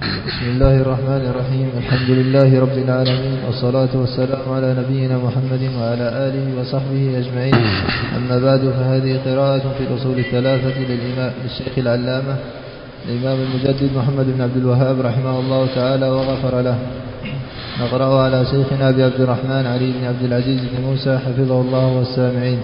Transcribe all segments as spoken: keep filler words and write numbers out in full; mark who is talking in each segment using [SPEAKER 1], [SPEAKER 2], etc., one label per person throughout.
[SPEAKER 1] بسم الله الرحمن الرحيم. الحمد لله رب العالمين، والصلاة والسلام على نبينا محمد وعلى آله وصحبه أجمعين. أما بعد، فهذه قراءة في الأصول الثلاثة للشيخ العلامة الإمام المجدد محمد بن عبد الوهاب رحمه الله تعالى وغفر له. نقرأ على شيخنا أبي عبد الرحمن علي بن عبد العزيز بن موسى حفظه الله والسامعين.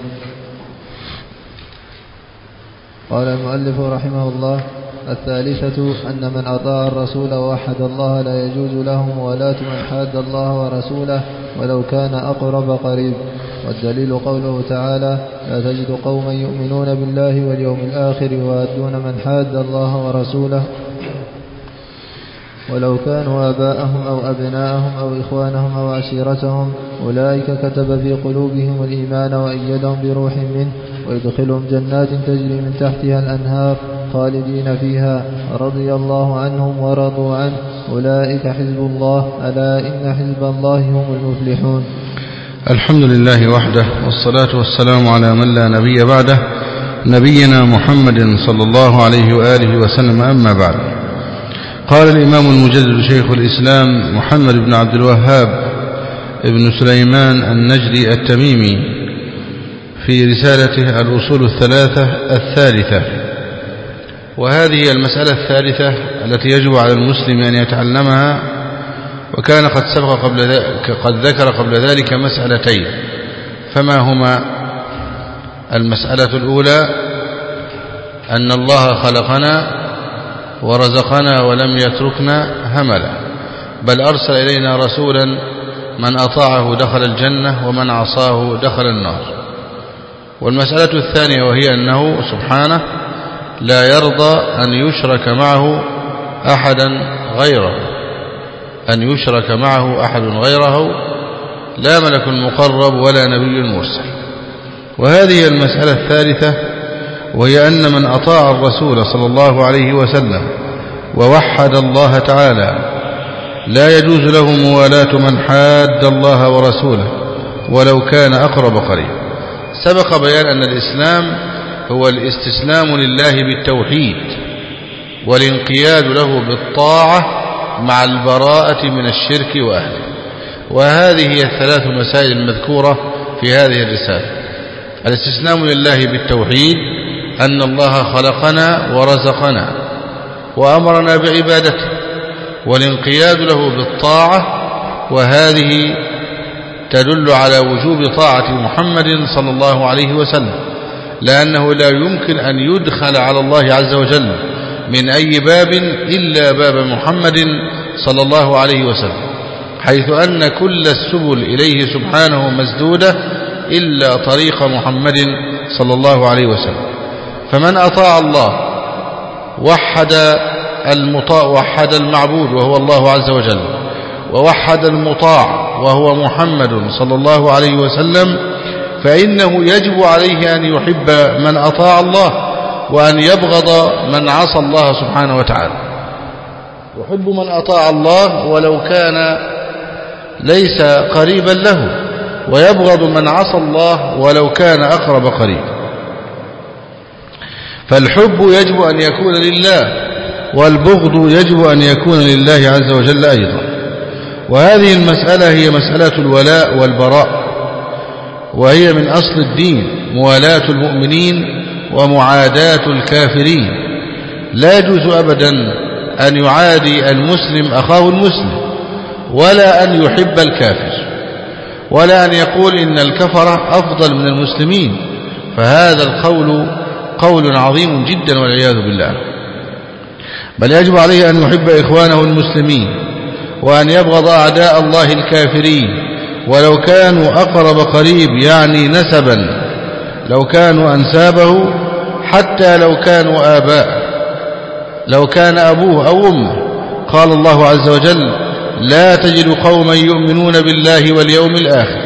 [SPEAKER 1] قال المؤلف رحمه الله: الثالثة أن من أطاع الرسول ووحد الله لا يجوز له موالاة من حاد الله ورسوله ولو كان أقرب قريب. والدليل قوله تعالى: لا تجد قوما يؤمنون بالله واليوم الآخر يوادون من حاد الله ورسوله ولو كانوا آباءهم أو أبناءهم أو إخوانهم أو عشيرتهم أولئك كتب في قلوبهم الإيمان وأيدهم بروح منه ويدخلهم جنات تجري من تحتها الأنهار خالدين فيها رضي الله عنهم ورضوا عنه أولئك حزب الله ألا إن حزب الله هم المفلحون.
[SPEAKER 2] الحمد لله وحده، والصلاة والسلام على من لا نبي بعده، نبينا محمد صلى الله عليه وآله وسلم. أما بعد، قال الإمام المجدد شيخ الإسلام محمد بن عبد الوهاب ابن سليمان النجدي التميمي في رسالته الأصول الثلاثة الثالثة، وهذه المسألة الثالثة التي يجب على المسلم أن يتعلمها، وكان قد سبق قبل ذلك قد ذكر قبل ذلك مسألتين. فما هما؟ المسألة الأولى أن الله خلقنا ورزقنا ولم يتركنا هملا، بل أرسل إلينا رسولا من أطاعه دخل الجنة ومن عصاه دخل النار. والمسألة الثانية وهي أنه سبحانه لا يرضى أن يشرك معه أحدا غيره أن يشرك معه أحد غيره لا ملك مقرب ولا نبي مرسل. وهذه المسألة الثالثة وهي أن من أطاع الرسول صلى الله عليه وسلم ووحد الله تعالى لا يجوز له موالاة من حاد الله ورسوله ولو كان أقرب قريب. سبق بيان أن الإسلام هو الاستسلام لله بالتوحيد والانقياد له بالطاعة مع البراءة من الشرك وأهله. وهذه هي الثلاث مسائل المذكورة في هذه الرسالة: الاستسلام لله بالتوحيد، أن الله خلقنا ورزقنا وأمرنا بعبادته، والانقياد له بالطاعة، وهذه تدل على وجوب طاعة محمد صلى الله عليه وسلم، لأنه لا يمكن أن يدخل على الله عز وجل من أي باب إلا باب محمد صلى الله عليه وسلم، حيث أن كل السبل إليه سبحانه مسدودة إلا طريق محمد صلى الله عليه وسلم. فمن أطاع الله وحد المطاع وحد المعبود وهو الله عز وجل، ووحد المطاع وهو محمد صلى الله عليه وسلم، فإنه يجب عليه أن يحب من أطاع الله وأن يبغض من عصى الله سبحانه وتعالى. يحب من أطاع الله ولو كان ليس قريبا له، ويبغض من عصى الله ولو كان أقرب قريب. فالحب يجب أن يكون لله، والبغض يجب أن يكون لله عز وجل أيضا. وهذه المسألة هي مسألة الولاء والبراء، وهي من أصل الدين: موالاة المؤمنين ومعاداة الكافرين. لا يجوز أبدا أن يعادي المسلم أخاه المسلم، ولا أن يحب الكافر، ولا أن يقول إن الكفرة أفضل من المسلمين، فهذا القول قول عظيم جدا والعياذ بالله. بل يجب عليه أن يحب إخوانه المسلمين، وأن يبغض أعداء الله الكافرين ولو كانوا أقرب قريب، يعني نسبا، لو كانوا أنسابه، حتى لو كانوا آباء، لو كان أبوه أو أمه. قال الله عز وجل: لا تجد قوما يؤمنون بالله واليوم الآخر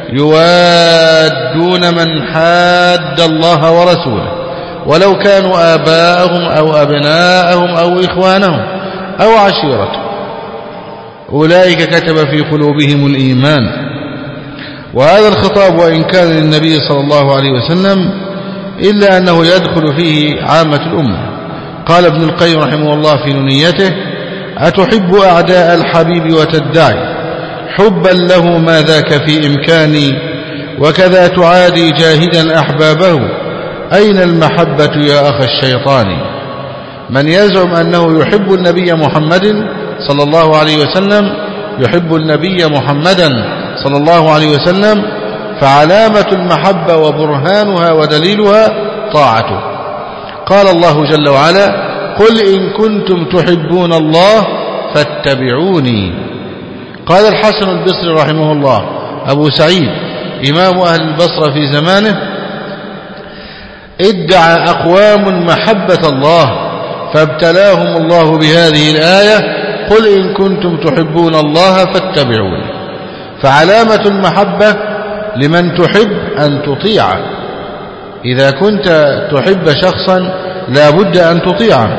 [SPEAKER 2] يوادون من حاد الله ورسوله ولو كانوا آباءهم أو أبناءهم أو إخوانهم أو عشيرتهم أولئك كتب في قلوبهم الإيمان. وهذا الخطاب وإن كان للنبي صلى الله عليه وسلم إلا أنه يدخل فيه عامة الأمة. قال ابن القيم رحمه الله في نونيته: أتحب أعداء الحبيب وتدعي حبا له ما ذاك في إمكاني وكذا تعادي جاهدا أحبابه أين المحبة يا أخ الشيطان من يزعم أنه يحب النبي محمد صلى الله عليه وسلم يحب النبي محمدا صلى الله عليه وسلم فعلامة المحبة وبرهانها ودليلها طاعته. قال الله جل وعلا قل إن كنتم تحبون الله فاتبعوني. قال الحسن البصري رحمه الله أبو سعيد إمام أهل البصرة في زمانه ادعى أقوام محبة الله فابتلاهم الله بهذه الآية قل إن كنتم تحبون الله فاتبعوني. فعلامة المحبة لمن تحب أن تطيعه. إذا كنت تحب شخصا لا بد أن تطيعه.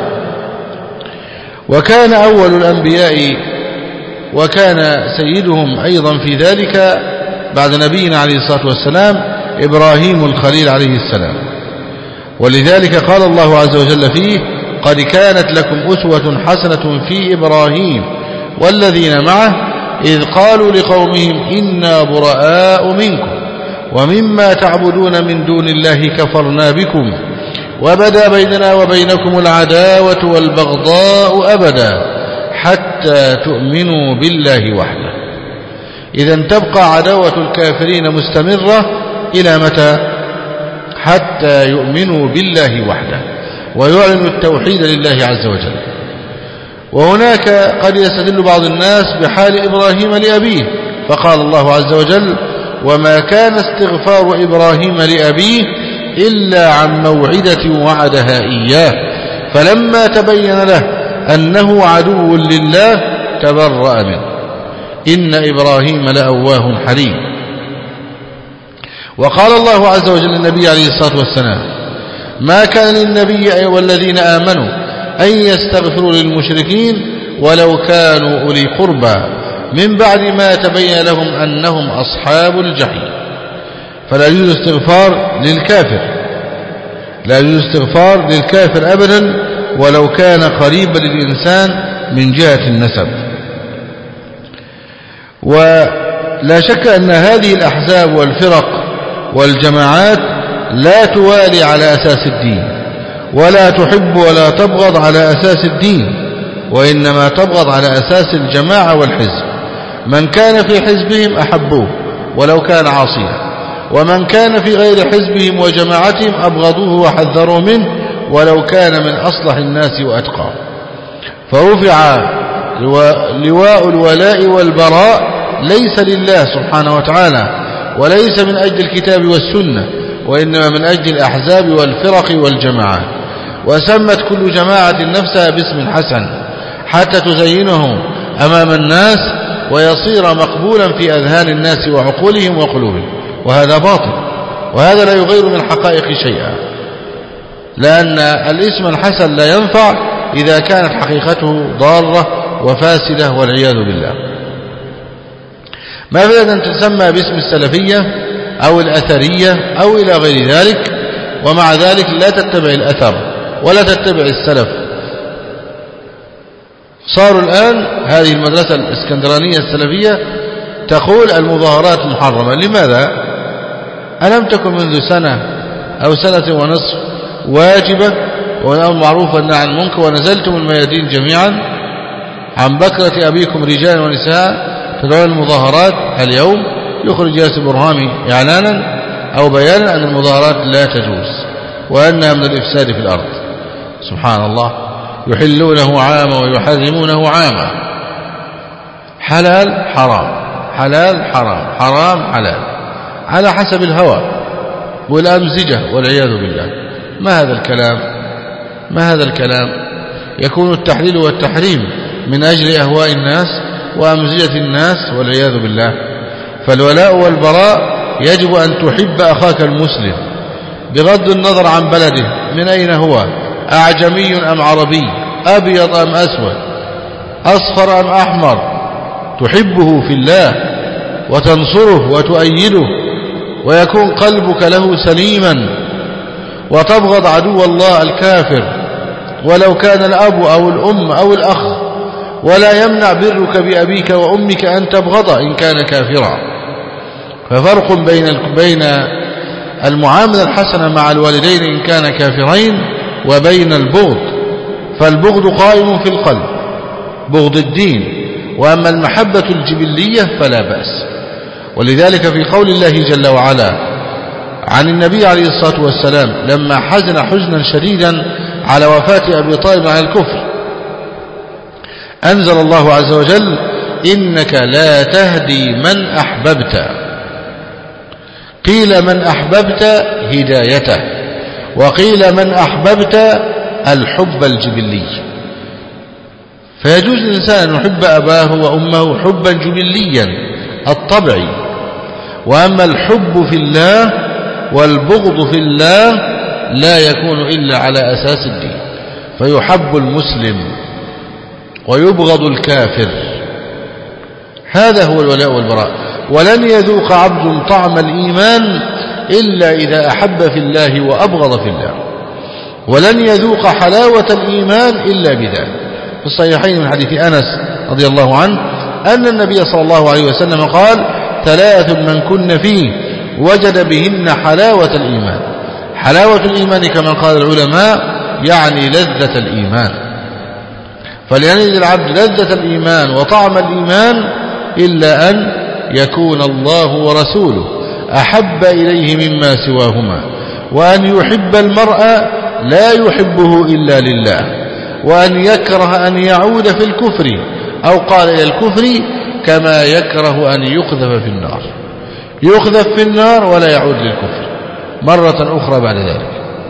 [SPEAKER 2] وكان أول الأنبياء وكان سيدهم أيضا في ذلك بعد نبينا عليه الصلاة والسلام إبراهيم الخليل عليه السلام. ولذلك قال الله عز وجل فيه قد كانت لكم أسوة حسنة في إبراهيم والذين معه إذ قالوا لقومهم إنا براء منكم ومما تعبدون من دون الله كفرنا بكم وبدا بيننا وبينكم العداوة والبغضاء أبدا حتى تؤمنوا بالله وحده. إذن تبقى عداوة الكافرين مستمرة إلى متى؟ حتى يؤمنوا بالله وحده ويعلنوا التوحيد لله عز وجل. وهناك قد يستدل بعض الناس بحال إبراهيم لأبيه فقال الله عز وجل وما كان استغفار إبراهيم لأبيه إلا عن موعدة وعدها إياه فلما تبين له أنه عدو لله تبرأ منه إن إبراهيم لأواه حليم. وقال الله عز وجل للنبي عليه الصلاة والسلام ما كان للنبي والذين آمنوا أن يستغفروا للمشركين ولو كانوا أولي قربى من بعد ما تبين لهم أنهم أصحاب الجحيم. فلا يجوز استغفار للكافر لا يجوز استغفار للكافر أبدا ولو كان قريبا للإنسان من جهة النسب. ولا شك أن هذه الأحزاب والفرق والجماعات لا توالي على أساس الدين ولا تحب ولا تبغض على أساس الدين وإنما تبغض على أساس الجماعة والحزب. من كان في حزبهم أحبوه ولو كان عاصيا ومن كان في غير حزبهم وجماعتهم أبغضوه وحذروا منه ولو كان من أصلح الناس وأتقى. فرفع لواء الولاء والبراء ليس لله سبحانه وتعالى وليس من أجل الكتاب والسنة وإنما من أجل الأحزاب والفرق والجماعات. وسمت كل جماعة نفسها باسم حسن حتى تزينه أمام الناس ويصير مقبولا في أذهان الناس وعقولهم وقلوبهم وهذا باطل وهذا لا يغير من حقائق شيئا لأن الاسم الحسن لا ينفع إذا كانت حقيقته ضارة وفاسدة والعياذ بالله. ما فائدة أن تسمى باسم السلفية أو الأثرية أو إلى غير ذلك ومع ذلك لا تتبع الأثر ولا تتبع السلف. صاروا الآن هذه المدرسة الإسكندرانية السلفية تقول المظاهرات محرمة. لماذا؟ ألم تكن منذ سنة أو سنة ونصف واجبة والأمر معروف والنهي عن المنكر ونزلتم الميادين جميعا عن بكرة أبيكم رجال ونساء تدعون المظاهرات؟ اليوم يخرج ياسر برهامي إعلانا أو بيانا أن المظاهرات لا تجوز وأنها من الإفساد في الأرض. سبحان الله يحلونه عاما ويحرمونه عاما. حلال حرام حلال حرام حرام حلال على حسب الهوى والأمزجة والعياذ بالله. ما هذا الكلام ما هذا الكلام يكون التحليل والتحريم من أجل أهواء الناس وأمزجة الناس والعياذ بالله. فالولاء والبراء يجب أن تحب أخاك المسلم بغض النظر عن بلده من أين هو أعجمي أم عربي أبيض أم أسود أصفر أم أحمر تحبه في الله وتنصره وتؤيده ويكون قلبك له سليما وتبغض عدو الله الكافر ولو كان الأب أو الأم أو الأخ ولا يمنع برك بأبيك وأمك أن تبغض إن كان كافرا. ففرق بين بين المعاملة الحسنة مع الوالدين إن كان كافرين وبين البغض. فالبغض قائم في القلب بغض الدين، وأما المحبة الجبلية فلا بأس. ولذلك في قول الله جل وعلا عن النبي عليه الصلاة والسلام لما حزن حزنا شديدا على وفاة أبي طالب على الكفر، أنزل الله عز وجل: إنك لا تهدي من أحببت. قيل من أحببت هدايته، وقيل من أحببت الحب الجبلي. فيجوز للإنسان أن يحب أباه وأمه حبا جبليا الطبعي، وأما الحب في الله والبغض في الله لا يكون إلا على أساس الدين، فيحب المسلم ويبغض الكافر. هذا هو الولاء والبراء. ولن يذوق عبد طعم الإيمان إلا إذا أحب في الله وأبغض في الله، ولن يذوق حلاوة الإيمان إلا بذلك. في الصحيحين من حديث أنس رضي الله عنه أن النبي صلى الله عليه وسلم قال: ثلاث من كن فيه وجد بهن حلاوة الإيمان. حلاوة الإيمان كما قال العلماء يعني لذة الإيمان. فليجد العبد لذة الإيمان وطعم الإيمان إلا أن يكون الله ورسوله أحب إليه مما سواهما، وأن يحب المرء لا يحبه إلا لله، وأن يكره أن يعود في الكفر أو قال إلى الكفر كما يكره أن يقذف في النار، يقذف في النار ولا يعود للكفر مرة أخرى بعد ذلك.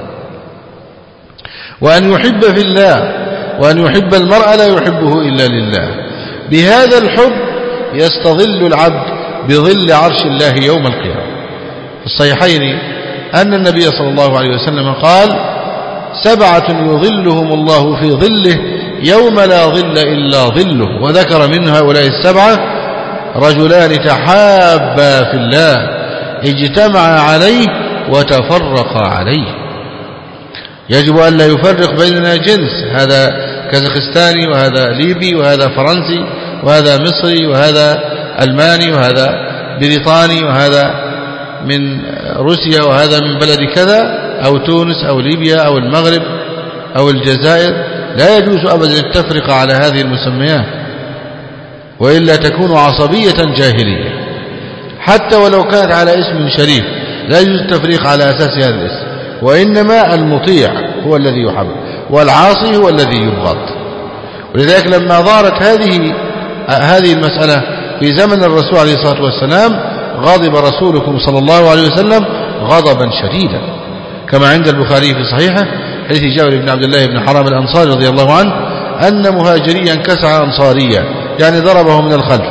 [SPEAKER 2] وأن يحب في الله، وأن يحب المرء لا يحبه إلا لله. بهذا الحب يستظل العبد بظل عرش الله يوم القيامة. في الصحيحين أن النبي صلى الله عليه وسلم قال: سبعة يظلهم الله في ظله يوم لا ظل إلا ظله. وذكر من هؤلاء السبعة: رجلان تحابا في الله اجتمعا عليه وتفرقا عليه. يجب أن لا يفرق بيننا جنس، هذا كازاخستاني وهذا ليبي وهذا فرنسي وهذا مصري وهذا ألماني وهذا بريطاني وهذا من روسيا وهذا من بلد كذا أو تونس أو ليبيا أو المغرب أو الجزائر. لا يجوز أبدا التفرقة على هذه المسميات، وإلا تكون عصبية جاهلية. حتى ولو كانت على اسم شريف لا يجوز التفريق على أساس هذا الاسم، وإنما المطيع هو الذي يحب والعاصي هو الذي يبغض. ولذلك لما ظهرت هذه هذه المسألة في زمن الرسول عليه الصلاة والسلام غضب رسولكم صلى الله عليه وسلم غضبا شديدا، كما عند البخاري في صحيحه حديث جابر بن عبد الله بن حرام الأنصاري رضي الله عنه أن مهاجريا كسع أنصاريا، يعني ضربه من الخلف،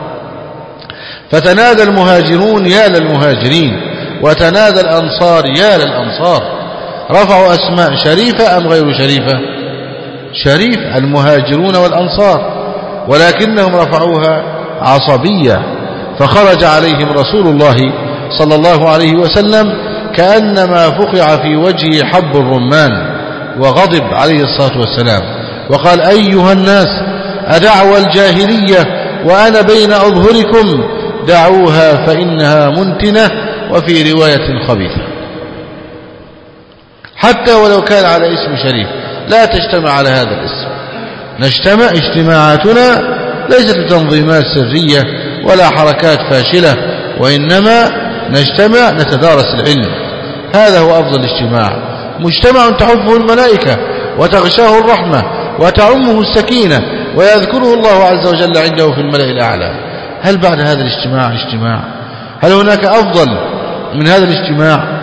[SPEAKER 2] فتنادى المهاجرون يا للمهاجرين وتنادى الأنصار يا للأنصار. رفعوا أسماء شريفة أم غير شريفة؟ شريف، المهاجرون والأنصار، ولكنهم رفعوها عصبية. فخرج عليهم رسول الله صلى الله عليه وسلم كأنما فقع في وجهه حب الرمان، وغضب عليه الصلاة والسلام وقال: أيها الناس، أدعوى الجاهلية وأنا بين أظهركم؟ دعوها فإنها منتنة، وفي رواية خبيثة. حتى ولو كان على اسم شريف لا تجتمع على هذا الاسم. نجتمع، اجتماعاتنا ليست تنظيمات سرية ولا حركات فاشلة، وإنما نجتمع نتدارس العلم. هذا هو أفضل اجتماع، مجتمع تحفه الملائكة وتغشاه الرحمة وتعمه السكينة ويذكره الله عز وجل عنده في الملأ الأعلى. هل بعد هذا الاجتماع اجتماع؟ هل هناك أفضل من هذا الاجتماع؟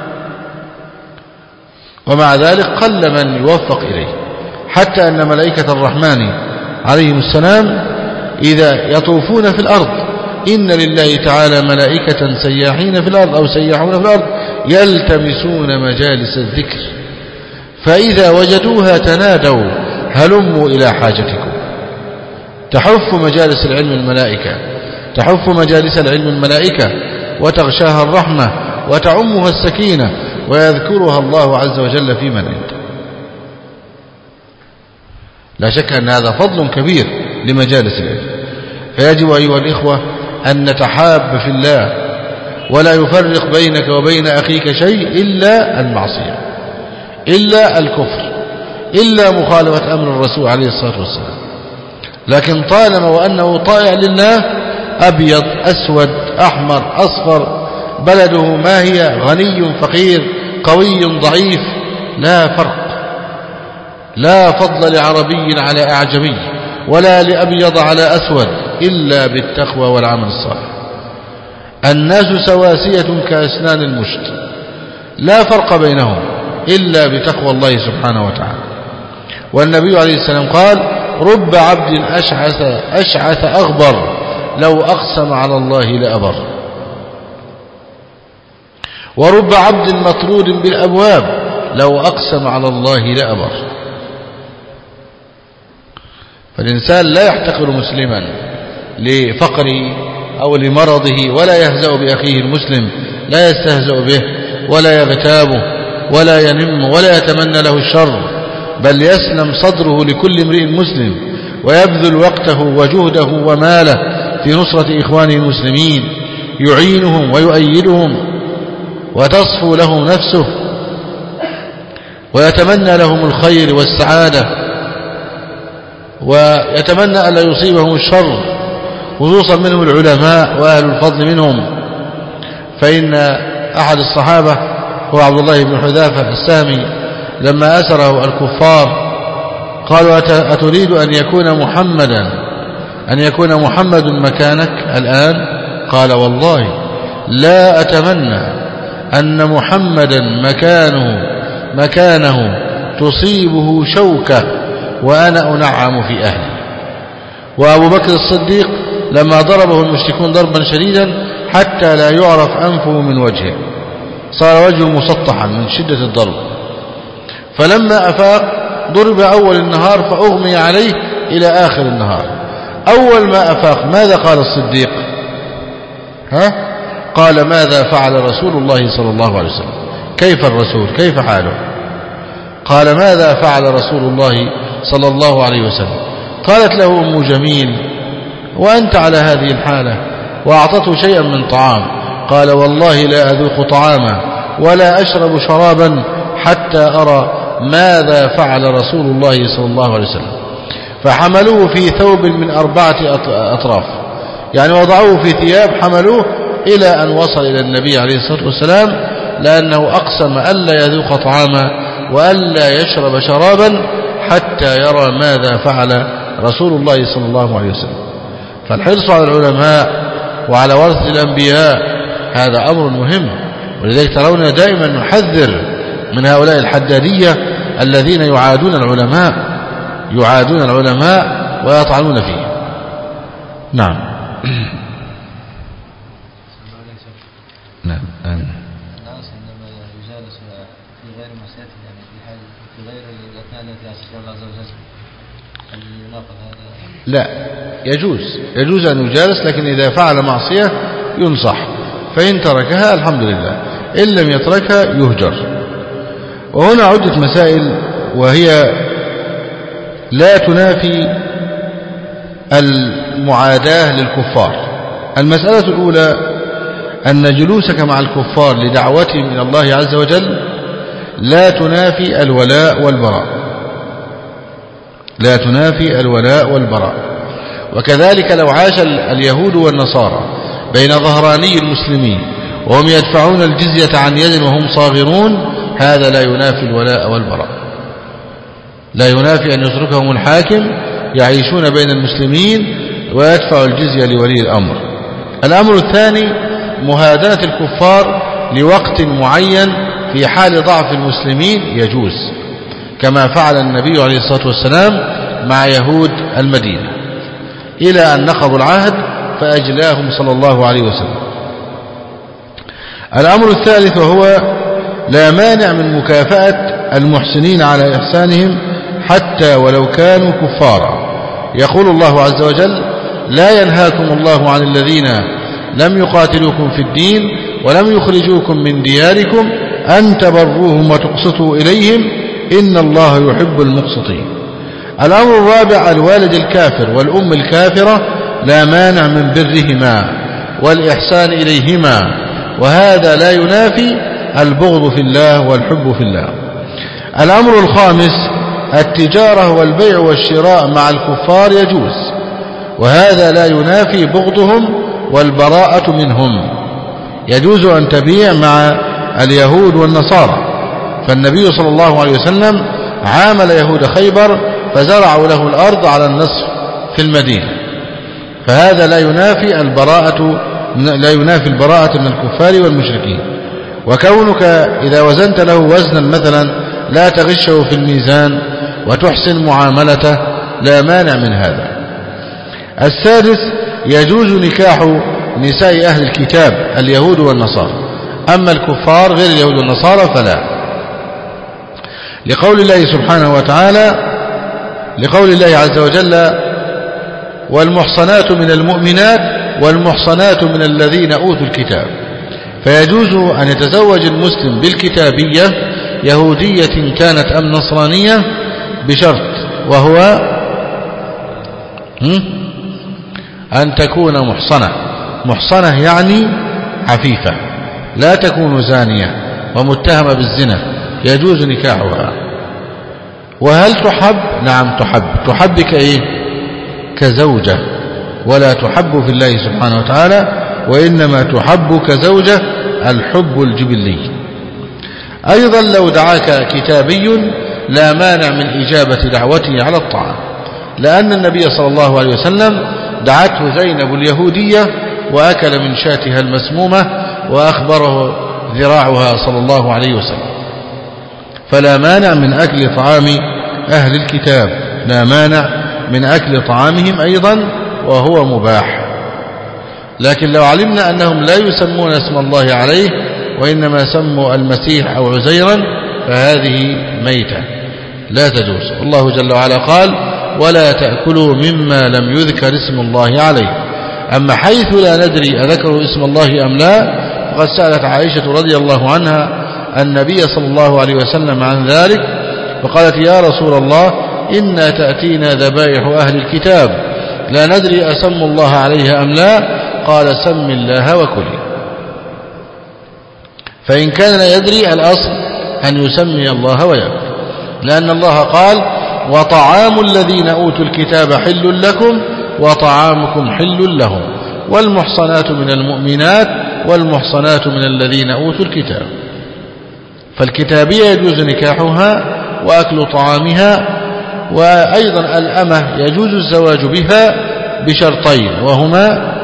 [SPEAKER 2] ومع ذلك قل من يوفق إليه، حتى أن ملائكة الرحمن عليهم السلام إذا يطوفون في الأرض، إن لله تعالى ملائكة سياحين في الأرض أو سياحون في الأرض يلتمسون مجالس الذكر، فإذا وجدوها تنادوا هلموا إلى حاجتكم. تحف مجالس العلم الملائكة، تحف مجالس العلم الملائكة وتغشاها الرحمة وتعمها السكينة ويذكرها الله عز وجل في من عنده. لا شك أن هذا فضل كبير لمجالس العلم. فيجب أيها الإخوة أن نتحاب في الله، ولا يفرق بينك وبين أخيك شيء إلا المعصية، إلا الكفر، إلا مخالفة أمر الرسول عليه الصلاة والسلام. لكن طالما وأنه طائع لله، أبيض أسود أحمر أصفر، بلده ما هي، غني فقير قوي ضعيف، لا فرق، لا فضل لعربي على أعجمي ولا لأبيض على أسود إلا بالتقوى والعمل الصالح. الناس سواسية كأسنان المشت، لا فرق بينهم إلا بتقوى الله سبحانه وتعالى. والنبي عليه السلام قال: رب عبد أشعث أشعث أغبر لو أقسم على الله لأبر. ورب عبد مطرود بالأبواب لو أقسم على الله لأبر. فالإنسان لا يحتقر مسلما لفقره أو لمرضه، ولا يهزأ بأخيه المسلم، لا يستهزأ به ولا يغتابه ولا ينم ولا يتمنى له الشر، بل يسلم صدره لكل امرئ مسلم، ويبذل وقته وجهده وماله في نصرة إخوانه المسلمين، يعينهم ويؤيدهم وتصفو لهم نفسه، ويتمنى لهم الخير والسعادة، ويتمنى أن لا يصيبهم الشر، خصوصا منهم العلماء وأهل الفضل منهم. فإن أحد الصحابة هو عبد الله بن حذافة السامي، لما أسره الكفار قالوا: أتريد أن يكون محمدا أن يكون محمد مكانك الآن؟ قال: والله لا أتمنى أن محمدا مكانه مكانه تصيبه شوكة وأنا أنعم في أهلي. وأبو بكر الصديق لما ضربه المشركون ضربا شديدا حتى لا يعرف أنفه من وجهه، صار وجهه مسطحا من شدة الضرب، فلما أفاق ضرب أول النهار فأغمي عليه إلى آخر النهار. أول ما أفاق ماذا قال الصديق؟ ها؟ قال: ماذا فعل رسول الله صلى الله عليه وسلم؟ كيف الرسول؟ كيف حاله؟ قال: ماذا فعل رسول الله صلى الله عليه وسلم؟ قالت له أم جميل: وأنت على هذه الحالة؟ وأعطته شيئا من طعام. قال: والله لا أذوق طعاما ولا أشرب شرابا حتى أرى ماذا فعل رسول الله صلى الله عليه وسلم. فحملوه في ثوب من أربعة أطراف، يعني وضعوه في ثياب حملوه إلى أن وصل إلى النبي عليه الصلاة والسلام، لأنه أقسم ألا يذوق طعاما وألا يشرب شرابا حتى يرى ماذا فعل رسول الله صلى الله عليه وسلم. فالحرص على العلماء وعلى ورثة الأنبياء هذا أمر مهم، ولذلك ترون دائما نحذر من هؤلاء الحدادية الذين يعادون العلماء يعادون العلماء ويطعنون فيه. نعم. نعم.
[SPEAKER 1] الناس عندما يجالس في غير مسيرته، يعني في حال في غير الأثناء التي يعصي الله عز وجل، هل يناقض هذا؟
[SPEAKER 2] لا، يجوز يجوز أن يجالس، لكن إذا فعل معصية ينصح، فإن تركها الحمد لله، إن لم يتركها يهجر. وهنا عدة مسائل، وهي لا تنافي المعاداة للكفار. المسألة الأولى أن جلوسك مع الكفار لدعوتهم إلى الله عز وجل لا تنافي الولاء والبراء، لا تنافي الولاء والبراء. وكذلك لو عاش اليهود والنصارى بين ظهراني المسلمين وهم يدفعون الجزية عن يد وهم صاغرون، هذا لا ينافي الولاء والبراء، لا ينافي أن يتركهم الحاكم يعيشون بين المسلمين ويدفع الجزية لولي الأمر. الأمر الثاني مهادنة الكفار لوقت معين في حال ضعف المسلمين يجوز، كما فعل النبي عليه الصلاة والسلام مع يهود المدينة إلى أن نقضوا العهد فأجلاهم صلى الله عليه وسلم. الأمر الثالث وهو لا مانع من مكافأة المحسنين على إحسانهم حتى ولو كانوا كفارا. يقول الله عز وجل: لا ينهاكم الله عن الذين لم يقاتلوكم في الدين ولم يخرجوكم من دياركم أن تبروهم وتقسطوا إليهم إن الله يحب المقسطين. الأمر الرابع الوالد الكافر والأم الكافرة لا مانع من برهما والإحسان إليهما، وهذا لا ينافي البغض في الله والحب في الله. الأمر الخامس التجارة والبيع والشراء مع الكفار يجوز، وهذا لا ينافي بغضهم والبراءة منهم. يجوز أن تبيع مع اليهود والنصارى، فالنبي صلى الله عليه وسلم عامل يهود خيبر فزرعوا له الأرض على النصف في المدينة، فهذا لا ينافي البراءة لا ينافي البراءة من الكفار والمشركين. وكونك إذا وزنت له وزنا مثلا لا تغشه في الميزان وتحسن معاملته لا مانع من هذا. السادس يجوز نكاح نساء أهل الكتاب اليهود والنصارى، أما الكفار غير اليهود والنصارى فلا، لقول الله سبحانه وتعالى لقول الله عز وجل والمحصنات من المؤمنات والمحصنات من الذين أوتوا الكتاب، فيجوز أن يتزوج المسلم بالكتابية يهودية كانت أم نصرانية بشرط، وهو أن تكون محصنة. محصنة يعني عفيفة، لا تكون زانية ومتهمة بالزنا، يجوز نكاحها. وهل تحب؟ نعم تحب. تحب كإيه؟ كزوجة، ولا تحب في الله سبحانه وتعالى، وإنما تحب كزوجة الحب الجبلي. أيضا لو دعاك كتابي لا مانع من إجابة دعوته على الطعام، لأن النبي صلى الله عليه وسلم دعته زينب اليهودية وأكل من شاتها المسمومة وأخبره ذراعها صلى الله عليه وسلم، فلا مانع من أكل طعام أهل الكتاب، لا مانع من أكل طعامهم أيضا وهو مباح. لكن لو علمنا أنهم لا يسمون اسم الله عليه وإنما سموا المسيح أو عزيرا فهذه ميتة لا تجوز. الله جل وعلا قال ولا تأكلوا مما لم يذكر اسم الله عليه. أما حيث لا ندري أذكروا اسم الله أم لا، فقد سألت عائشة رضي الله عنها النبي صلى الله عليه وسلم عن ذلك، فقالت يا رسول الله إنا تأتينا ذبائح أهل الكتاب لا ندري أسم الله عليها أم لا، قال سم الله وكلي. فإن كان لا يدري الأصل أن يسمي الله ويأكل، لأن الله قال وطعام الذين أوتوا الكتاب حل لكم وطعامكم حل لهم والمحصنات من المؤمنات والمحصنات من الذين أوتوا الكتاب. فالكتابية يجوز نكاحها وأكل طعامها، وأيضا الأمة يجوز الزواج بها بشرطين، وهما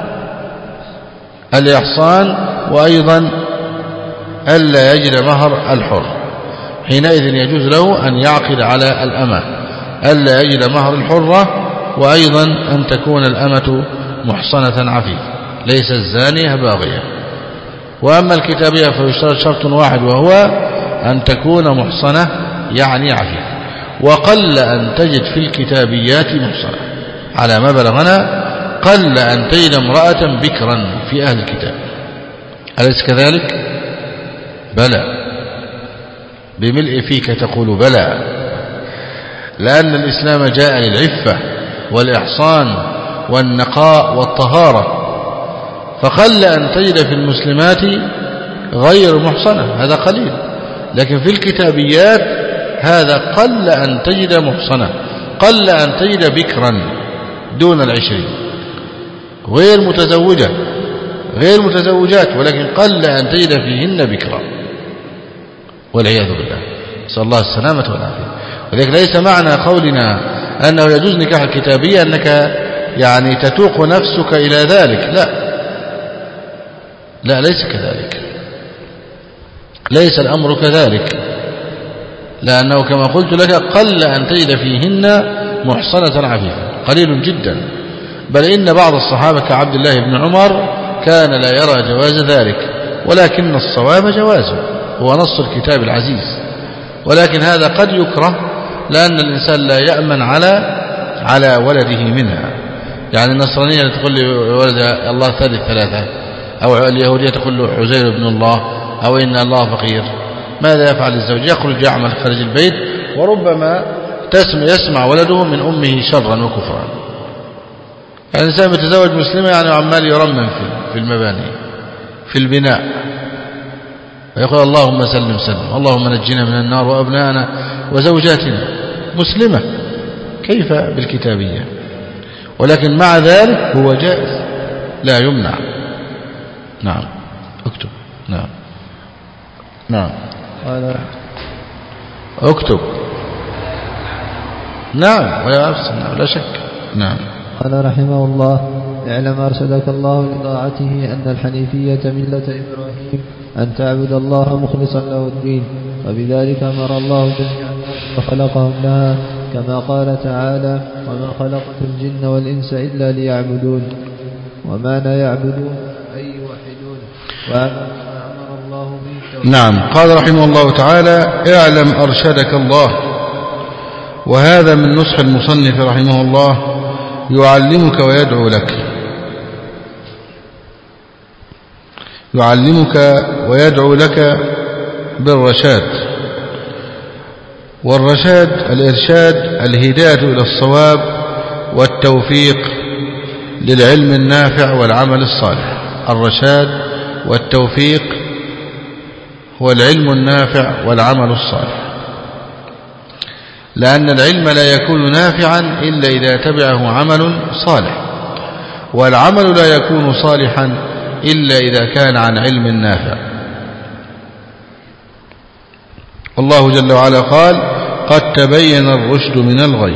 [SPEAKER 2] الإحصان وأيضا ألا يجد مهر الحر، حينئذ يجوز له أن يعقد على الأمة ألا يجد مهر الحرة، وأيضا أن تكون الأمة محصنة عفيفة ليس الزانية باغية. وأما الكتابية فيشترط شرط واحد وهو أن تكون محصنة يعني عفيفة، وقل أن تجد في الكتابيات محصنة، على ما بلغنا قل أن تجد امرأة بكرا في أهل الكتاب، أليس كذلك؟ بلى، بملء فيك تقول بلى، لأن الإسلام جاء للعفة والإحصان والنقاء والطهارة، فقل أن تجد في المسلمات غير محصنة، هذا قليل. لكن في الكتابيات هذا قل أن تجد محصنة، قل أن تجد بكرا دون العشرين، غير متزوجة غير متزوجات، ولكن قل أن تجد فيهن بكرا والعياذ بالله، نسأل الله السلامة والعافية. ولذلك ليس معنى قولنا أنه يجوز نكاح الكتابية أنك يعني تتوق نفسك إلى ذلك، لا لا ليس كذلك، ليس الأمر كذلك، لأنه كما قلت لك قل أن تجد فيهن محصنة عفيفة، قليل جدا. بل إن بعض الصحابة كعبد الله بن عمر كان لا يرى جواز ذلك، ولكن الصواب جوازه، هو نص الكتاب العزيز. ولكن هذا قد يكره لأن الإنسان لا يأمن على على ولده منها، يعني النصرانية تقول لولد الله ثالث ثلاثة، أو اليهودية تقول له عزير ابن الله، أو إن الله فقير، ماذا يفعل الزوج؟ يخرج يعمل خارج البيت، وربما يسمع ولده من أمه شرا وكفرا. يعني الإنسان يتزوج مسلمة يعني عمال يرمم في المباني في البناء ويقول اللهم سلم سلم، اللهم نجنا من النار وأبنائنا وزوجاتنا، مسلمة كيف بالكتابية؟ ولكن مع ذلك هو جائز لا يمنع. نعم اكتب. نعم نعم
[SPEAKER 1] قال
[SPEAKER 2] اكتب. نعم ولا أفسد لا شك. نعم.
[SPEAKER 1] قال رحمه الله: اعلم أرشدك الله لطاعته أن الحنيفية ملة إبراهيم أن تعبد الله مخلصا له الدين، وبذلك أمر الله جميع الناس وخلقهم لها، كما قال تعالى: وما خلقت الجن والإنس إلا ليعبدون. ومعنى يعبدون أي يوحدون، وأمر الله به.
[SPEAKER 2] نعم. قال رحمه الله تعالى: اعلم أرشدك الله. وهذا من نصح المصنف رحمه الله، يعلمك ويدعو لك، يعلمك ويدعو لك بالرشاد. والرشاد الإرشاد الهداية إلى الصواب والتوفيق للعلم النافع والعمل الصالح. الرشاد والتوفيق هو العلم النافع والعمل الصالح، لأن العلم لا يكون نافعا إلا إذا تبعه عمل صالح، والعمل لا يكون صالحا إلا إذا كان عن علم نافع. والله جل وعلا قال: قد تبين الرشد من الغي.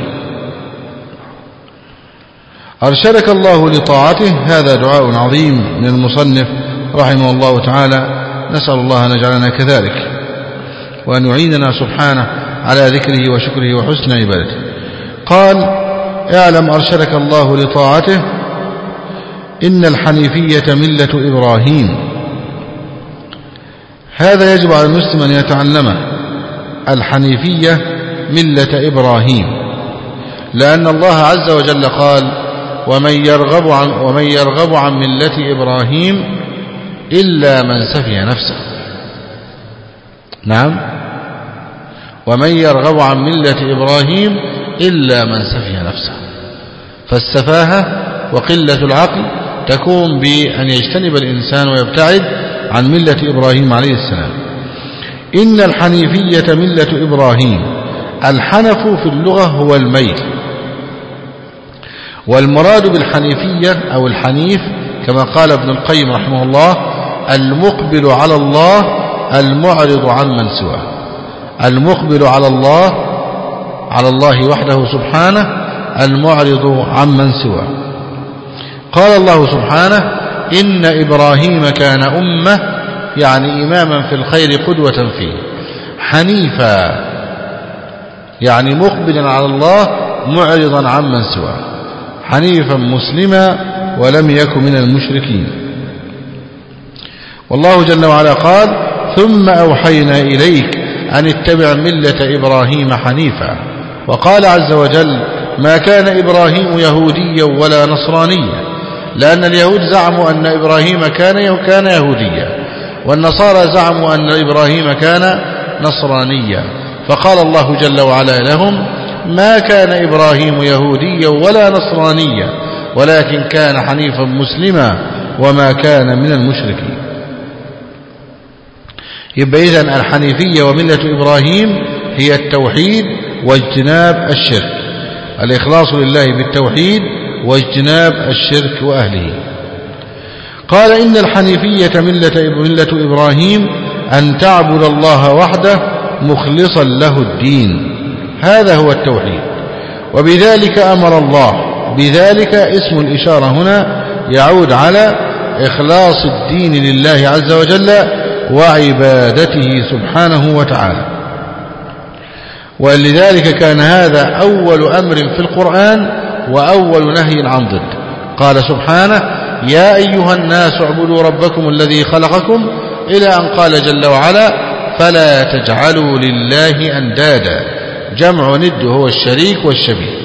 [SPEAKER 2] أرشدك الله لطاعته، هذا دعاء عظيم من المصنف رحمه الله تعالى، نسأل الله أن يجعلنا كذلك، وأن يعيننا سبحانه على ذكره وشكره وحسن عبادته. قال: اعلم أرشدك الله لطاعته إن الحنيفية ملة إبراهيم. هذا يجب على المسلم أن يتعلمه. الحنيفية ملة إبراهيم، لأن الله عز وجل قال: ومن يرغب عن, ومن يرغب عن ملة إبراهيم إلا من سفه نفسه. نعم، ومن يرغب عن ملة إبراهيم إلا من سفه نفسه. فالسفاهة وقلة العقل تكون بأن يجتنب الإنسان ويبتعد عن ملة إبراهيم عليه السلام. إن الحنيفية ملة إبراهيم. الحنف في اللغة هو الميل، والمراد بالحنيفية أو الحنيف كما قال ابن القيم رحمه الله: المقبل على الله المعرض عمن سواه. المقبل على الله على الله وحده سبحانه المعرض عمن سواه. قال الله سبحانه: إن إبراهيم كان أمة، يعني إماما في الخير قدوة فيه. حنيفا يعني مقبلا على الله معرضا عمن سواه، حنيفا مسلما ولم يكن من المشركين. والله جل وعلا قال: ثم أوحينا إليك أن اتبع ملة إبراهيم حنيفا. وقال عز وجل: ما كان إبراهيم يهوديا ولا نصرانيا، لأن اليهود زعموا أن إبراهيم كان كان يهوديا، والنصارى زعموا أن إبراهيم كان نصرانيا. فقال الله جل وعلا لهم: ما كان إبراهيم يهوديا ولا نصرانيا، ولكن كان حنيفا مسلما وما كان من المشركين. يبقى إذن الحنيفية وملة إبراهيم هي التوحيد واجتناب الشرك، الإخلاص لله بالتوحيد واجتناب الشرك وأهله. قال: إن الحنيفية ملة ملة إبراهيم أن تعبد الله وحده مخلصا له الدين. هذا هو التوحيد، وبذلك أمر الله. بذلك اسم الإشارة هنا يعود على إخلاص الدين لله عز وجل وعبادته سبحانه وتعالى. ولذلك كان هذا أول أمر في القرآن وأول نهي عن ضد. قال سبحانه: يا أيها الناس اعبدوا ربكم الذي خلقكم، إلى أن قال جل وعلا: فلا تجعلوا لله أندادا. جمع ند هو الشريك والشبيه.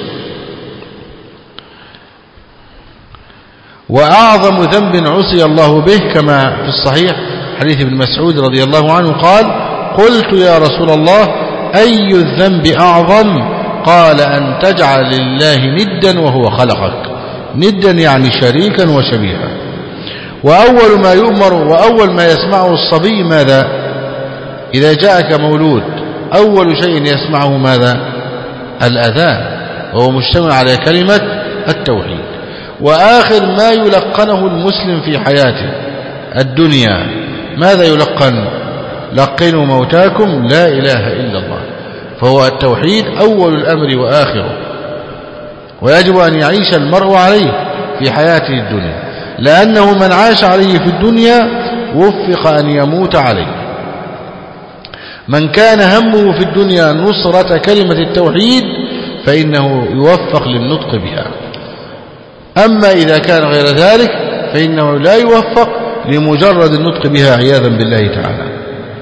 [SPEAKER 2] وأعظم ذنب عصي الله به كما في الصحيح حديث ابن مسعود رضي الله عنه قال: قلت يا رسول الله أي الذنب أعظم؟ قال أن تجعل لله ندا وهو خلقك. ندا يعني شريكا وشبيها. وأول ما يؤمر وأول ما يسمعه الصبي ماذا؟ إذا جاءك مولود أول شيء يسمعه ماذا؟ الأذان، وهو مجتمع على كلمة التوحيد. وآخر ما يلقنه المسلم في حياته الدنيا ماذا يلقن؟ لقنوا موتاكم لا إله إلا الله. فهو التوحيد أول الأمر وآخره، ويجب أن يعيش المرء عليه في حياته الدنيا، لأنه من عاش عليه في الدنيا وفق أن يموت عليه. من كان همه في الدنيا نصرة كلمة التوحيد فإنه يوفق للنطق بها. أما إذا كان غير ذلك فإنه لا يوفق لمجرد النطق بها عياذا بالله تعالى.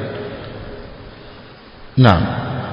[SPEAKER 2] نعم.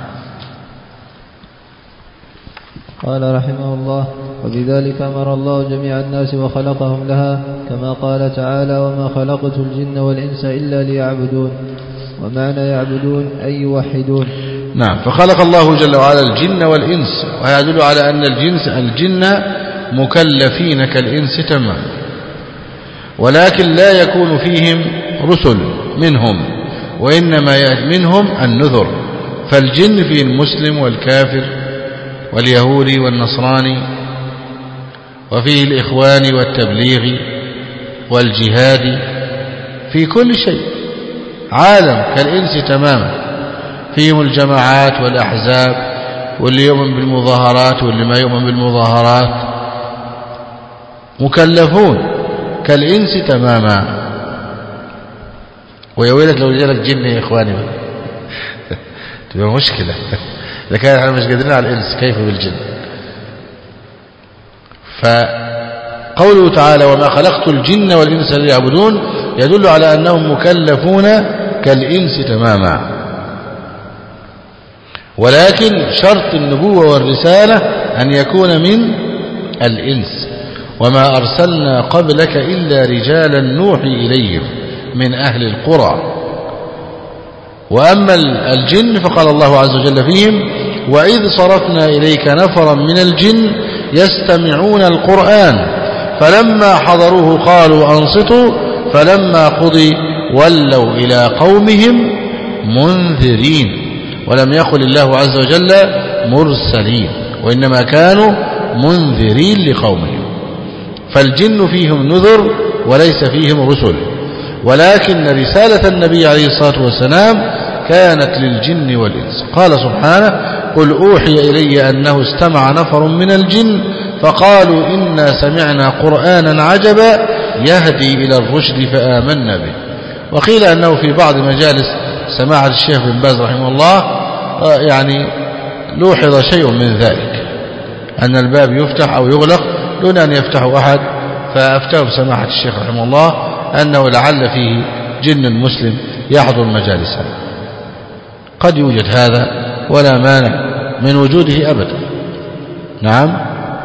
[SPEAKER 1] قال رحمه الله: وبذلك أمر الله جميع الناس وخلقهم لها، كما قال تعالى: وما خلقت الجن والإنس إلا ليعبدون. ومعنى يعبدون أي يوحدون.
[SPEAKER 2] نعم. فخلق الله جل وعلا الجن والإنس، وهذا يدل على أن الجنس الجن مكلفين كالإنس تماما، ولكن لا يكون فيهم رسل منهم، وإنما يأتي منهم النذر. فالجن فيه المسلم والكافر واليهودي والنصراني، وفيه الإخوان والتبليغ والجهاد، في كل شيء عالم كالإنس تماما. فيهم الجماعات والأحزاب، واللي يؤمن بالمظاهرات واللي ما يؤمن بالمظاهرات، مكلفون كالإنس تماما. ويا ويلك لو جالك جن يا إخواني تبقى مشكلة. إذا كان احنا مش قادرين على الإنس كيف بالجن؟ فقوله تعالى: وما خلقت الجن والإنس ليعبدون، يدل على أنهم مكلفون كالإنس تماما. ولكن شرط النبوة والرسالة أن يكون من الإنس. وما أرسلنا قبلك إلا رجالا نوحي إليهم من أهل القرى. وأما الجن فقال الله عز وجل فيهم: وإذ صرفنا إليك نفرا من الجن يستمعون القرآن فلما حضروه قالوا أنصتوا فلما قضي ولوا إلى قومهم منذرين. ولم يقل الله عز وجل مرسلين، وإنما كانوا منذرين لقومهم. فالجن فيهم نذر وليس فيهم رسل، ولكن رسالة النبي عليه الصلاة والسلام كانت للجن والإنس. قال سبحانه: قل أوحي إلي أنه استمع نفر من الجن فقالوا إنا سمعنا قرآنا عجبا يهدي إلى الرشد فآمنا به. وقيل أنه في بعض مجالس سماع الشيخ بن باز رحمه الله يعني لوحظ شيء من ذلك، أن الباب يفتح أو يغلق دون أن يفتحه أحد، فأفتاه بسماحة الشيخ رحمه الله أنه لعل فيه جن مسلم يحضر مجالسه. قد يوجد هذا ولا مانع من وجوده أبدا. نعم،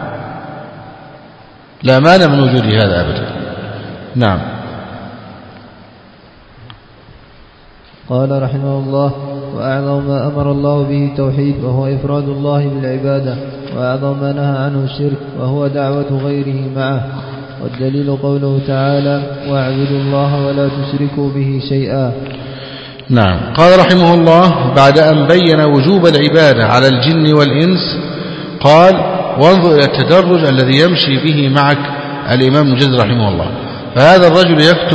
[SPEAKER 2] لا مانع من وجود هذا أبدا. نعم.
[SPEAKER 1] قال رحمه الله: وأعظم ما أمر الله به التوحيد وهو إفراد الله بالعبادة، وأعظم ما نهى عنه الشرك وهو دعوة غيره معه. والدليل قوله تعالى: واعبدوا الله ولا تشركوا به شيئا.
[SPEAKER 2] نعم. قال رحمه الله بعد أن بين وجوب العبادة على الجن والإنس قال: وانظر إلى التدرج الذي يمشي به معك الإمام المجدد رحمه الله. فهذا الرجل يكتب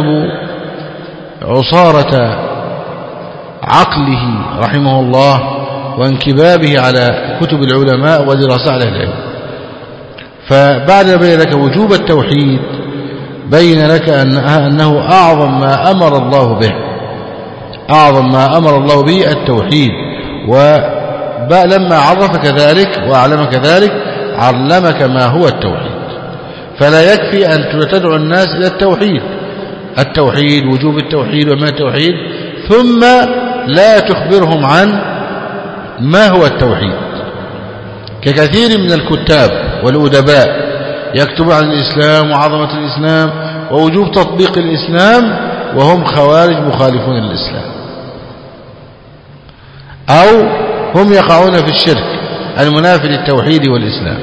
[SPEAKER 2] عصارة عقله رحمه الله وانكبابه على كتب العلماء ودراسة أهل العلم. فبعد أن بين لك وجوب التوحيد بين لك أنه أعظم ما أمر الله به، أعظم ما أمر الله به التوحيد. ولما عرفك ذلك وأعلمك ذلك علمك ما هو التوحيد. فلا يكفي أن تدعو الناس إلى التوحيد، التوحيد وجوب التوحيد وما التوحيد، ثم لا تخبرهم عن ما هو التوحيد. ككثير من الكتاب والأدباء يكتب عن الإسلام وعظمة الإسلام ووجوب تطبيق الإسلام وهم خوارج مخالفون للإسلام، أو هم يقعون في الشرك، المنافي للتوحيد والإسلام.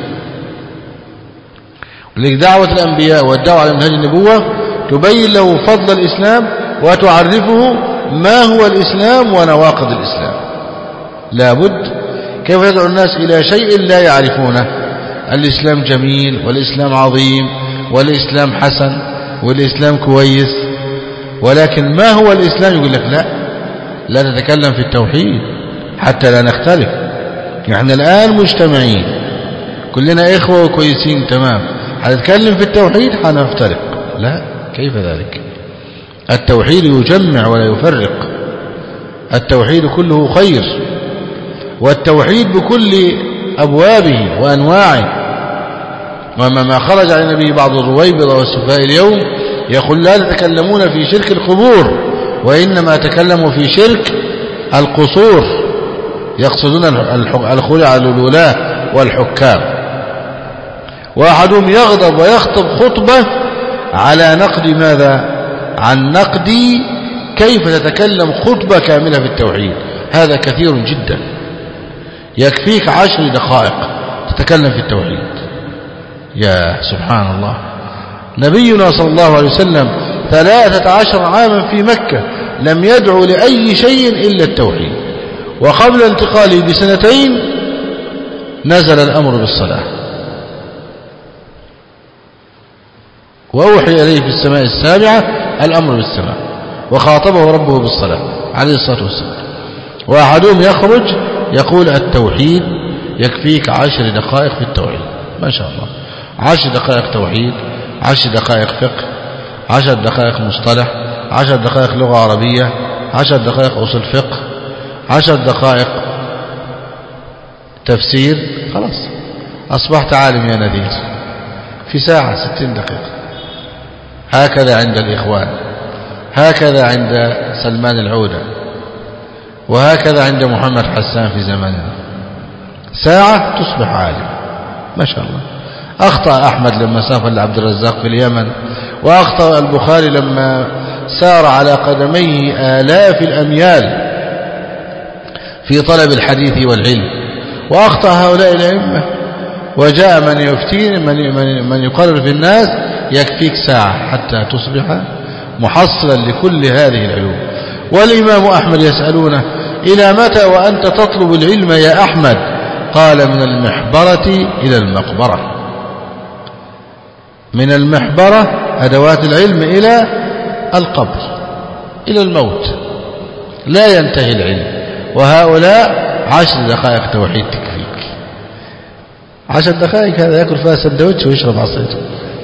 [SPEAKER 2] ولذلك دعوة الأنبياء والدعوة على منهج النبوة تبين له فضل الإسلام وتعرفه ما هو الإسلام ونواقض الإسلام. لابد كيف يدعو الناس إلى شيء لا يعرفونه. الإسلام جميل والإسلام عظيم والإسلام حسن والإسلام كويس، ولكن ما هو الإسلام؟ يقول لك لا لا نتكلم في التوحيد حتى لا نختلف. نحن الآن مجتمعين كلنا إخوة وكويسين تمام، هنتكلم في التوحيد هنفترق. لا، كيف ذلك؟ التوحيد يجمع ولا يفرق. التوحيد كله خير، والتوحيد بكل أبوابه وأنواعه. وما ما خرج عن النبي بعض الرويبضة والسفهاء اليوم يقول لا تتكلمون في شرك القبور، وإنما تكلموا في شرك القصور، يقصدون الخلع على الولاة والحكام. وأحدهم يغضب ويخطب خطبة على نقد ماذا؟ عن نقد كيف تتكلم خطبة كاملة في التوحيد. هذا كثير جدا، يكفيك عشر دقائق تتكلم في التوحيد. يا سبحان الله، نبينا صلى الله عليه وسلم ثلاثة عشر عاما في مكة لم يدعو لأي شيء إلا التوحيد، وقبل انتقاله بسنتين نزل الأمر بالصلاة، وأوحي إليه في السماء السابعة الأمر بالسماء، وخاطبه ربه بالصلاة عليه الصلاة والسلام. وأحدهم يخرج يقول التوحيد يكفيك عشر دقائق في التوحيد. ما شاء الله، عشر دقائق توحيد، عشر دقائق فقه، عشر دقائق مصطلح، عشر دقائق لغة عربية، عشر دقائق أصول فقه، عشر دقائق تفسير. خلاص أصبحت عالم يا نذير في ساعة ستين دقيقة. هكذا عند الإخوان، هكذا عند سلمان العودة، وهكذا عند محمد حسان في زماننا. ساعة تصبح عالم ما شاء الله. أخطأ أحمد لما سافر لعبد الرزاق في اليمن، وأخطأ البخاري لما سار على قدميه آلاف الأميال في طلب الحديث والعلم، وأخطأ هؤلاء الأئمة. وجاء من يفتين من, من, من يقرر في الناس يكفيك ساعة حتى تصبح محصلا لكل هذه العلوم. والإمام أحمد يسألونه إلى متى وأنت تطلب العلم يا أحمد؟ قال من المحبرة إلى المقبرة. من المحبرة أدوات العلم إلى القبر، إلى الموت، لا ينتهي العلم. وهؤلاء عشر دقائق توحيد تكفيك. عشر دقائق هذا يأكل فيها سندوتش ويشرب عصير.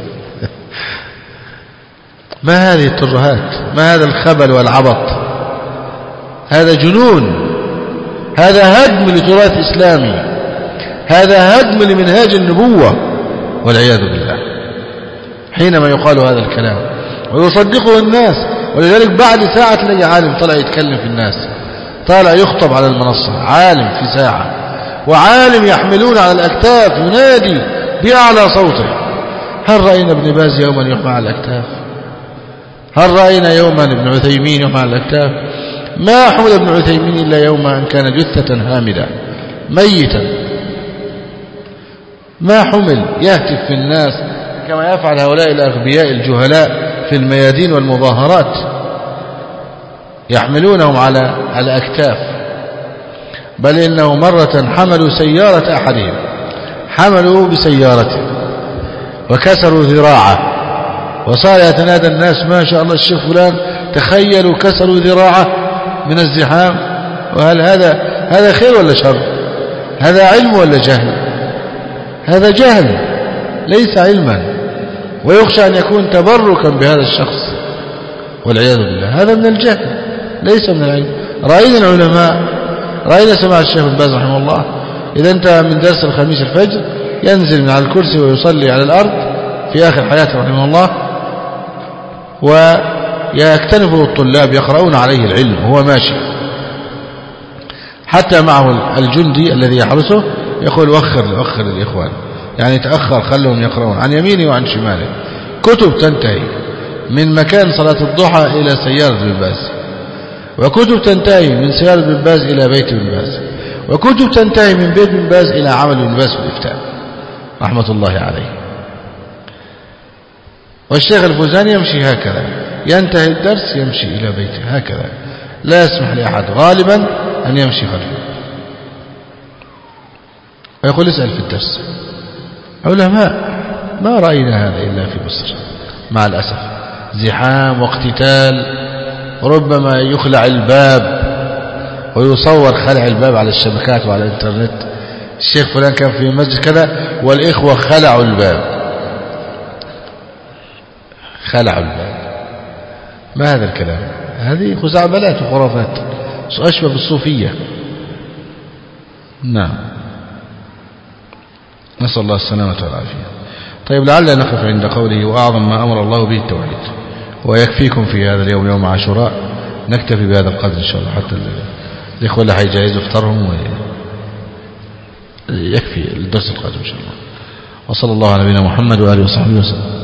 [SPEAKER 2] ما هذه الترهات؟ ما هذا الخبل والعبط؟ هذا جنون، هذا هدم لتراث إسلامي، هذا هدم لمنهاج النبوة والعياذ بالله. حينما يقال هذا الكلام ويصدقه الناس، ولذلك بعد ساعة تلاقي عالم طلع يتكلم في الناس، طالع يخطب على المنصة، عالم في ساعة، وعالم يحملون على الأكتاف ينادي بأعلى صوته. هل رأينا ابن باز يوما يحمل على الأكتاف؟ هل رأينا يوما ابن عثيمين يحمل على الأكتاف؟ ما حمل ابن عثيمين إلا يوم أن كان جثة هامدة ميتا، ما حمل يهتف في الناس كما يفعل هؤلاء الأغبياء الجهلاء في الميادين والمظاهرات، يحملونهم على الأكتاف. بل إنه مرة حملوا سيارة أحدهم، حملوا بسيارته وكسروا ذراعه، وصار يتنادى الناس ما شاء الله الشيخ فلان، تخيلوا كسروا ذراعه من الزحام. وهل هذا هذا خير ولا شر؟ هذا علم ولا جهل؟ هذا جهل ليس علما، ويخشى أن يكون تبركا بهذا الشخص والعياذ بالله. هذا من الجهل ليس من العلم. رأينا العلماء، رأينا سماع الشيخ بن باز رحمه الله إذا انتهى من درس الخميس الفجر ينزل من على الكرسي ويصلي على الأرض في آخر حياته رحمه الله، ويكتنفه الطلاب يقرؤون عليه العلم وهو ماشي، حتى معه الجندي الذي يحرسه يقول وخر وخر الإخوان، يعني تأخر خلهم يقرؤون عن يمينه وعن شماله. كتب تنتهي من مكان صلاة الضحى إلى سيارة بن باز، وكتب تنتهي من سيارة بن باز إلى بيت بن باز، وكتب تنتهي من بيت بن باز إلى عمل بن باز في الإفتاء رحمة الله عليه. والشيخ الفوزاني يمشي هكذا، ينتهي الدرس يمشي إلى بيته هكذا، لا يسمح لأحد غالبا أن يمشي خلفه. ويقول اسأل في الدرس. علماء ما رأينا هذا إلا في مصر مع الأسف، زحام واقتتال، ربما يخلع الباب ويصور خلع الباب على الشبكات وعلى الانترنت. الشيخ فلان كان في مسجد كذا والإخوة خلعوا الباب، خلعوا الباب. ما هذا الكلام؟ هذه خزعبلات وخرافات أشبه بالصوفية. نعم، نسأل الله السلامة والعافية. طيب لعل نقف عند قوله وأعظم ما أمر الله به التوحيد. ويكفيكم في هذا اليوم يوم عاشوراء، نكتفي بهذا القدر إن شاء الله، حتى الإخوة اللي حيجهزوا افطارهم ويكفي الدرس القادم إن شاء الله. وصلى الله على نبينا محمد وآله وصحبه وسلم.